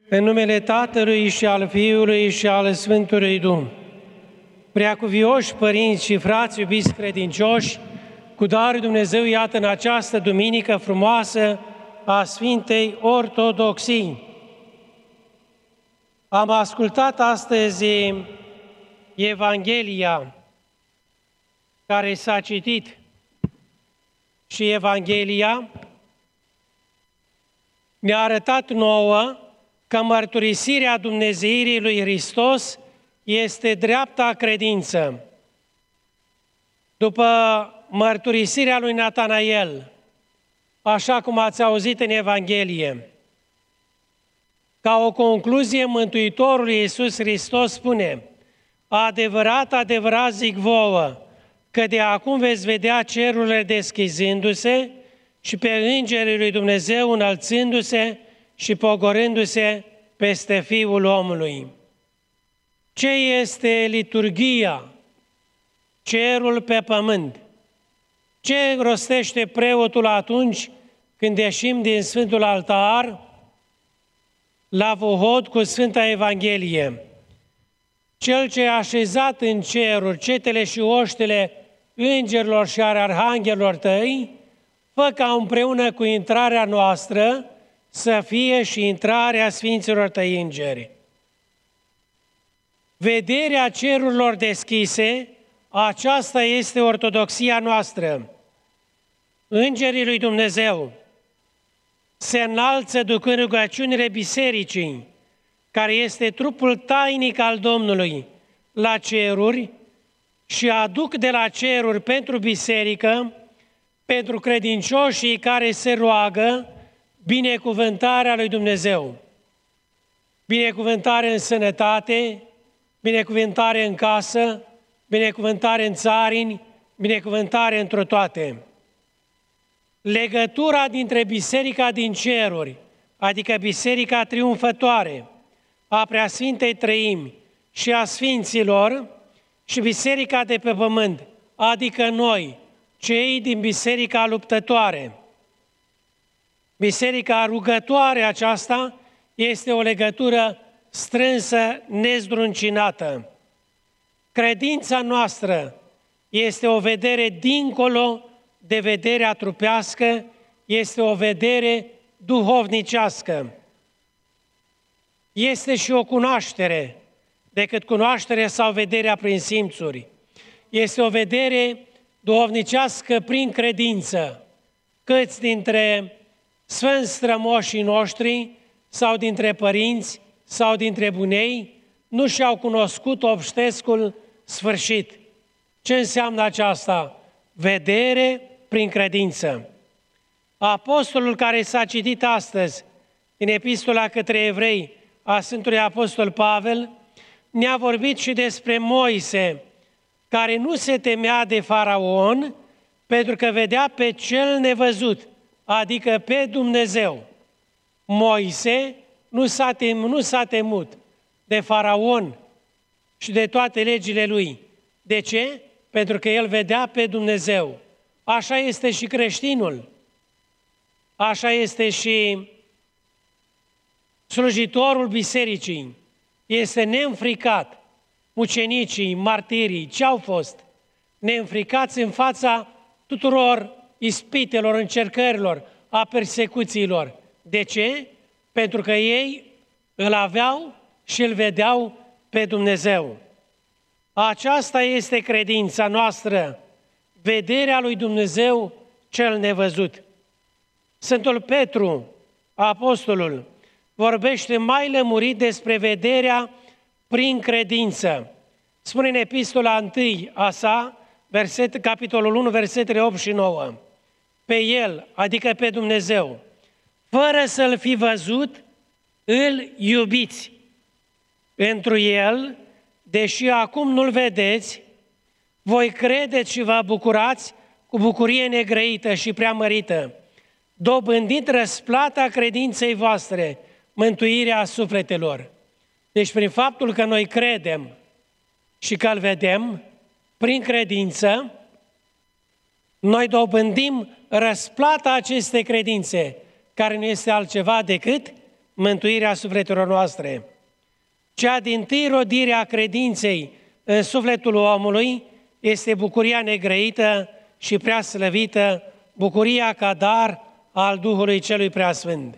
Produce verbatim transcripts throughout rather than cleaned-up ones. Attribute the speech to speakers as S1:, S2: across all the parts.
S1: În numele Tatălui și al Fiului și al Sfântului Duh. Preacuvioși părinți și frați iubiți credincioși, cu darul Dumnezeu, iată în această duminică frumoasă a Sfintei Ortodoxii. Am ascultat astăzi Evanghelia care s-a citit și Evanghelia ne-a arătat nouă că mărturisirea Dumnezeirii lui Hristos este dreapta credință. După mărturisirea lui Natanael, așa cum ați auzit în Evanghelie, ca o concluzie, Mântuitorul Iisus Hristos spune: adevărat, adevărat zic vouă, că de acum veți vedea cerurile deschizându-se și pe îngerii lui Dumnezeu înălțându-se și pogorându-se peste Fiul omului. Ce este liturghia? Cerul pe pământ. Ce rostește preotul atunci când ieșim din Sfântul Altar la Vohod cu Sfânta Evanghelie? Cel ce a așezat în ceruri cetele și oștile îngerilor și ale arhanghelilor tăi, fă ca împreună cu intrarea noastră să fie și intrarea Sfinților tăi îngeri. Vederea cerurilor deschise, aceasta este ortodoxia noastră. Îngerii lui Dumnezeu se înalță ducând rugăciunile bisericii, care este trupul tainic al Domnului, la ceruri și aduc de la ceruri pentru biserică, pentru credincioșii care se roagă, binecuvântarea lui Dumnezeu. Binecuvântare în sănătate, binecuvântare în casă, binecuvântare în țarini, binecuvântare într-o toate. Legătura dintre biserica din ceruri, adică biserica triumfătoare a Preasfintei Trăimi și a Sfinților, și biserica de pe pământ, adică noi, cei din biserica luptătoare. Biserica rugătoare aceasta este o legătură strânsă, nezdruncinată. Credința noastră este o vedere dincolo de vederea trupească, este o vedere duhovnicească. Este și o cunoaștere, decât cunoaștere sau vederea prin simțuri. Este o vedere duhovnicească prin credință. Câți dintre sfânți strămoșii noștri sau dintre părinți sau dintre bunei nu și-au cunoscut obștescul sfârșit. Ce înseamnă aceasta? Vedere prin credință. Apostolul care s-a citit astăzi din Epistola către Evrei a Sfântului Apostol Pavel ne-a vorbit și despre Moise, care nu se temea de Faraon pentru că vedea pe cel nevăzut, adică pe Dumnezeu. Moise nu s-a temut, nu s-a temut de Faraon și de toate legile lui. De ce? Pentru că el vedea pe Dumnezeu. Așa este și creștinul. Așa este și slujitorul bisericii. Este neînfricat. Mucenicii, martirii, ce au fost? Neînfricați în fața tuturor ispitelor, încercărilor, a persecuțiilor. De ce? Pentru că ei îl aveau și îl vedeau pe Dumnezeu. Aceasta este credința noastră, vederea lui Dumnezeu cel nevăzut. Sfântul Petru, apostolul, vorbește mai lămurit despre vederea prin credință. Spune în Epistola întâi a sa, verset, capitolul unu, versetele opt și nouă. Pe El, adică pe Dumnezeu, fără să-L fi văzut, îl iubiți. Pentru El, deși acum nu-L vedeți, voi credeți și vă bucurați cu bucurie negrăită și preamărită, dobândind răsplata credinței voastre, mântuirea sufletelor. Deci prin faptul că noi credem și că îl vedem, prin credință, noi dobândim răsplata acestei credințe, care nu este altceva decât mântuirea sufletelor noastre. Cea dintâi rodire a credinței în sufletul omului este bucuria negrăită și prea slăvită, bucuria ca dar al Duhului Celui Preasfânt.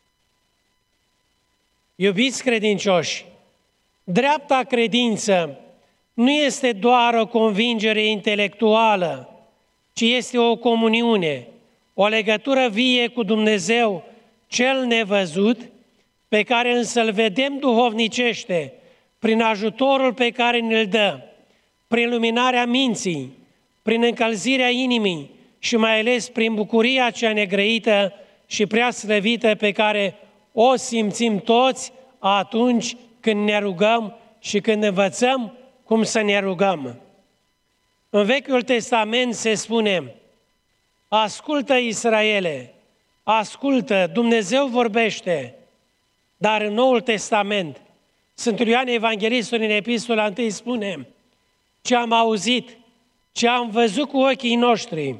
S1: Iubiți credincioși, dreapta credință nu este doar o convingere intelectuală, ci este o comuniune, o legătură vie cu Dumnezeu, cel nevăzut, pe care însă îl vedem duhovnicește, prin ajutorul pe care ne-l dă, prin luminarea minții, prin încălzirea inimii și mai ales prin bucuria cea negrăită și prea slăvită pe care o simțim toți atunci când ne rugăm și când învățăm cum să ne rugăm. În Vechiul Testament se spune: ascultă, Israele, ascultă, Dumnezeu vorbește. Dar în Noul Testament, Sfântul Ioan Evanghelistul în epistola întâi spune: ce am auzit, ce am văzut cu ochii noștri,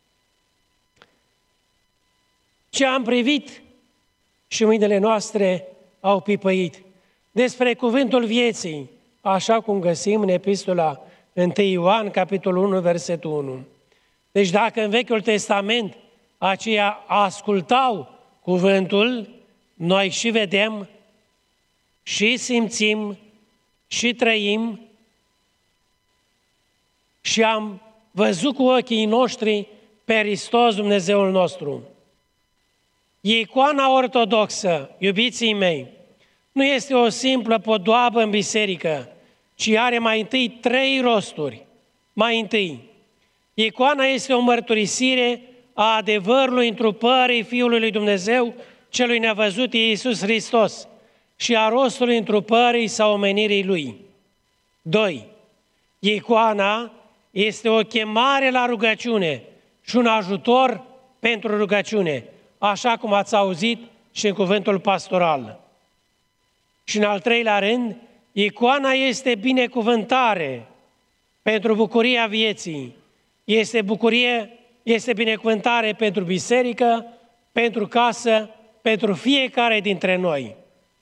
S1: ce am privit și mâinile noastre au pipăit. Despre cuvântul vieții, așa cum găsim în epistola întâi Ioan, capitolul unu, versetul unu. Deci dacă în Vechiul Testament aceia ascultau cuvântul, noi și vedem, și simțim, și trăim, și am văzut cu ochii noștri pe Hristos Dumnezeul nostru. Icoana ortodoxă, iubiții mei, nu este o simplă podoabă în biserică, ci are mai întâi trei rosturi. Mai întâi, icoana este o mărturisire a adevărului întrupării Fiului lui Dumnezeu, celui nevăzut Iisus Hristos, și a rostului întrupării sau omenirii Lui. Doi, icoana este o chemare la rugăciune și un ajutor pentru rugăciune, așa cum ați auzit și în cuvântul pastoral. Și în al treilea rând, icoana este binecuvântare pentru bucuria vieții. Este bucurie, este binecuvântare pentru biserică, pentru casă, pentru fiecare dintre noi.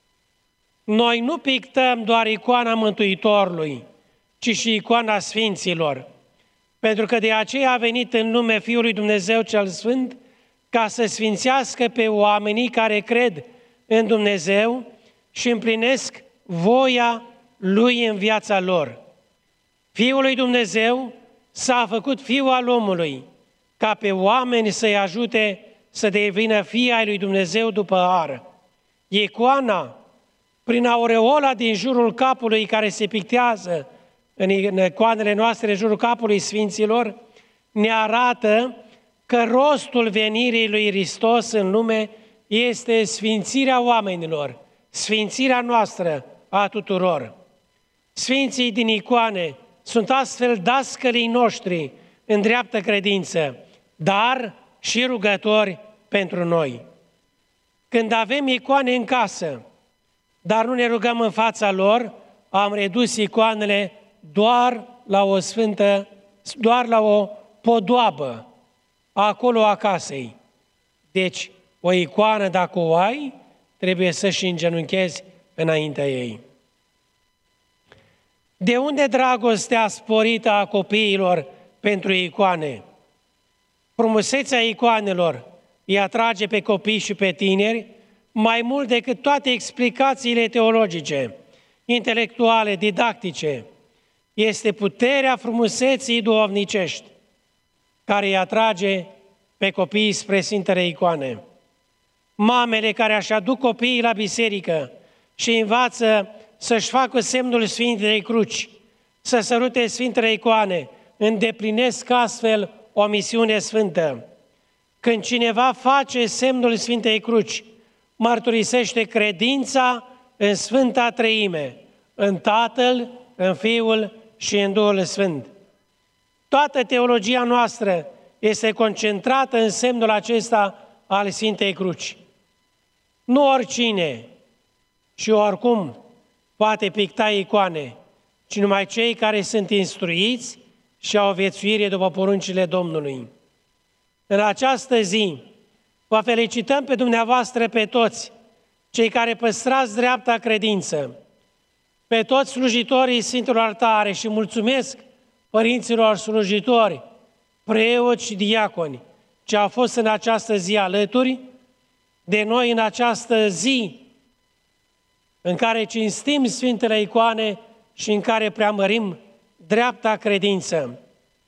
S1: Noi nu pictăm doar icoana Mântuitorului, ci și icoana Sfinților, pentru că de aceea a venit în lume Fiul lui Dumnezeu cel Sfânt, ca să sfințească pe oamenii care cred în Dumnezeu și împlinesc voia Lui în viața lor. Fiul lui Dumnezeu s-a făcut Fiul al omului, ca pe oameni să-i ajute să devină fii ai lui Dumnezeu după har. Icoana, prin aureola din jurul capului care se pictează în icoanele noastre, în jurul capului Sfinților, ne arată că rostul venirii lui Hristos în lume este sfințirea oamenilor, sfințirea noastră a tuturor. Sfinții din icoane sunt astfel dascălii noștri în dreaptă credință, dar și rugători pentru noi. Când avem icoane în casă, dar nu ne rugăm în fața lor, am redus icoanele doar la o sfântă, doar la o podoabă, acolo a casei. Deci, o icoană, dacă o ai, trebuie să-și îngenunchezi înaintea ei. De unde dragostea sporită a copiilor pentru icoane? Frumusețea icoanelor îi atrage pe copii și pe tineri mai mult decât toate explicațiile teologice, intelectuale, didactice. Este puterea frumuseții duhovnicești care îi atrage pe copiii spre Sfintele Icoane. Mamele care își aduc copiii la biserică și învață să-și facă semnul Sfintei Cruci, să sărute Sfintele Icoane, îndeplinesc astfel o misiune sfântă. Când cineva face semnul Sfintei Cruci, mărturisește credința în Sfânta Treime, în Tatăl, în Fiul și în Duhul Sfânt. Toată teologia noastră este concentrată în semnul acesta al Sfintei Cruci. Nu oricine și oricum poate picta icoane, ci numai cei care sunt instruiți și au viețuire după poruncile Domnului. În această zi vă felicităm pe dumneavoastră pe toți, cei care păstrați dreapta credință, pe toți slujitorii Sfintelor Altare și mulțumesc părinților slujitori, preoți și diaconi, ce au fost în această zi alături de noi în această zi în care cinstim Sfintele Icoane și în care preamărim dreapta credință.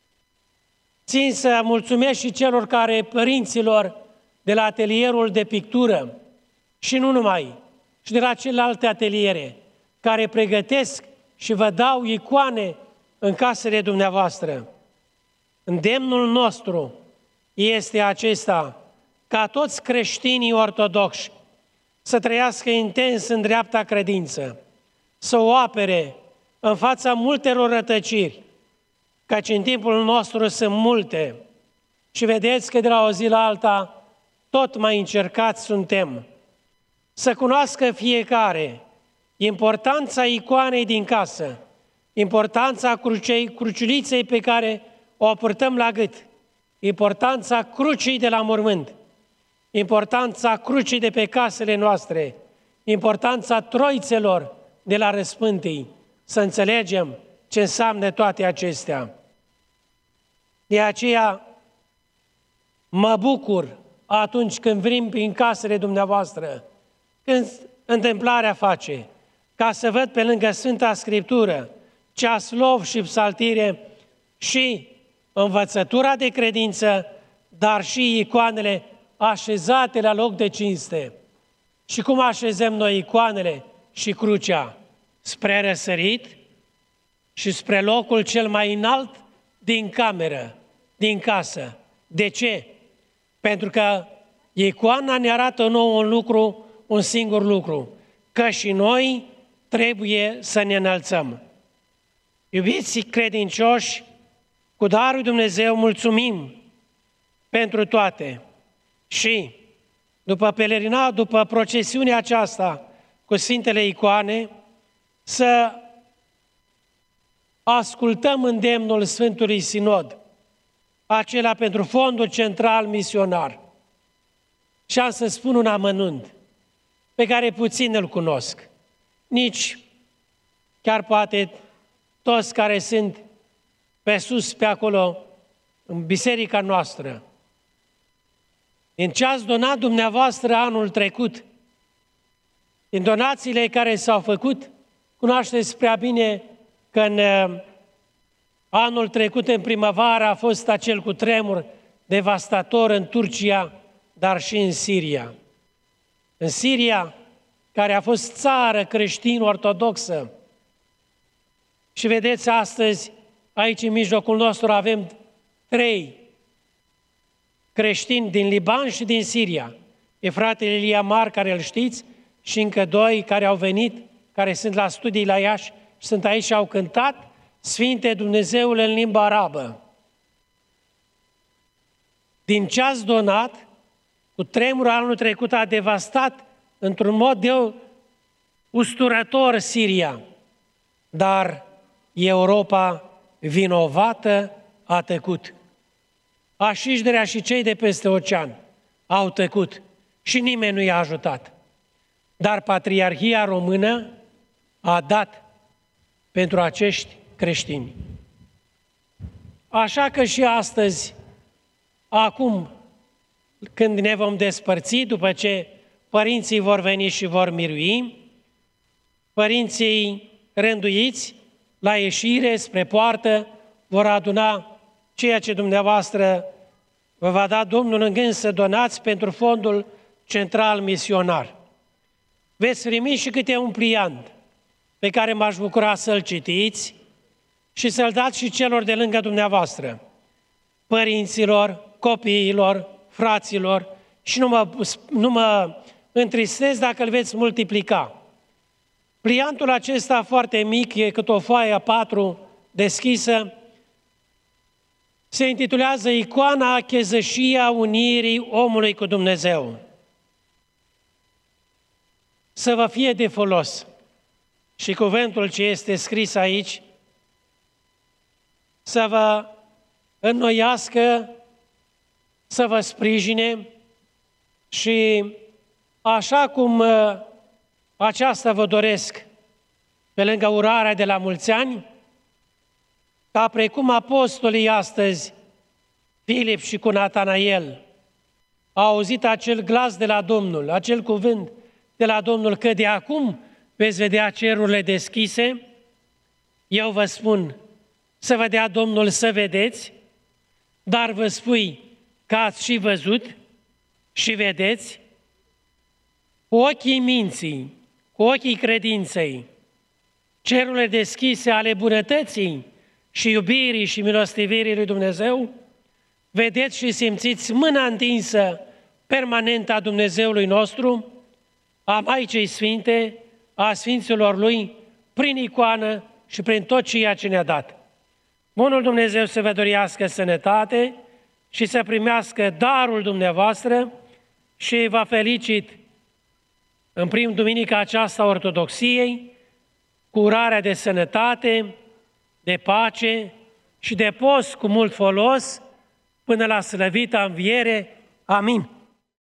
S1: Țin să mulțumesc și celor care, părinților de la atelierul de pictură și nu numai, și de la celelalte ateliere, care pregătesc și vă dau icoane în casele dumneavoastră. Îndemnul nostru este acesta, ca toți creștinii ortodoxi să trăiască intens în dreapta credință, să o apere în fața multelor rătăciri, căci în timpul nostru sunt multe și vedeți că de la o zi la alta tot mai încercați suntem. Să cunoască fiecare importanța icoanei din casă, importanța crucei, cruciuliței pe care o purtăm la gât, importanța crucii de la mormânt, importanța crucii de pe casele noastre, importanța troițelor de la răspântii, să înțelegem ce înseamnă toate acestea. De aceea mă bucur atunci când vin prin casele dumneavoastră, când întâmplarea face, ca să văd pe lângă Sfânta Scriptură, ceaslov și psaltire și învățătura de credință, dar și icoanele așezate la loc de cinste. Și cum așezăm noi icoanele și crucea? Spre răsărit și spre locul cel mai înalt din cameră, din casă. De ce? Pentru că icoana ne arată nouă un lucru, un singur lucru, că și noi trebuie să ne înălțăm. Iubiți credincioși, cu darul Dumnezeu mulțumim pentru toate și după pelerina, după procesiunea aceasta cu Sfintele Icoane, să ascultăm îndemnul Sfântului Sinod, acela pentru Fondul Central Misionar. Și am să spun un amănunt pe care puțin îl cunosc. Nici chiar poate toți care sunt pe sus, pe acolo, în biserica noastră. În ce ați donat dumneavoastră anul trecut, în donațiile care s-au făcut, cunoașteți prea bine că în anul trecut, în primăvară, a fost acel cutremur devastator în Turcia, dar și în Siria. În Siria, care a fost țară creștin-ortodoxă. Și vedeți, astăzi, aici în mijlocul nostru, avem trei creștini din Liban și din Siria. E fratele Ilie Mar, care îl știți, și încă doi care au venit, care sunt la studii la Iași și sunt aici și au cântat Sfinte Dumnezeule în limba arabă. Din ce ați donat, cu tremurul anul trecut a devastat într-un mod de usturător Siria, dar Europa vinovată a tăcut. Așișderea și cei de peste ocean au tăcut și nimeni nu i-a ajutat. Dar Patriarhia Română a dat pentru acești creștini. Așa că și astăzi, acum, când ne vom despărți, după ce părinții vor veni și vor mirui, părinții rânduiți la ieșire spre poartă vor aduna ceea ce dumneavoastră vă va da Domnul în gând să donați pentru Fondul Central Misionar. Veți primi și câte un pliant pe care m-aș bucura să-l citiți și să-l dați și celor de lângă dumneavoastră, părinților, copiilor, fraților, și nu mă, nu mă întristez dacă îl veți multiplica. Pliantul acesta foarte mic, e cât o foaie a patru deschisă, se intitulează Icoana Chezășia Unirii Omului cu Dumnezeu. Să vă fie de folos. Și cuvântul ce este scris aici să vă înnoiască, să vă sprijine și așa cum aceasta vă doresc, pe lângă urarea de la mulți ani, ca precum apostolii astăzi, Filip și cu Natanael, au auzit acel glas de la Domnul, acel cuvânt de la Domnul, că de acum veți vedea cerurile deschise, eu vă spun să vă dea Domnul să vedeți, dar vă spui că ați și văzut și vedeți cu ochii minții, cu ochii credinței, cerurile deschise ale bunătății și iubirii și milostivirii lui Dumnezeu, vedeți și simțiți mâna întinsă permanentă a Dumnezeului nostru, a Maicii Sfinte, a Sfinților Lui, prin icoană și prin tot ceea ce ne-a dat. Bunul Dumnezeu să vă dorească sănătate și să primească darul dumneavoastră și vă felicit în prim duminica aceasta Ortodoxiei cu urarea de sănătate, de pace și de post cu mult folos până la slăvita înviere. Amin.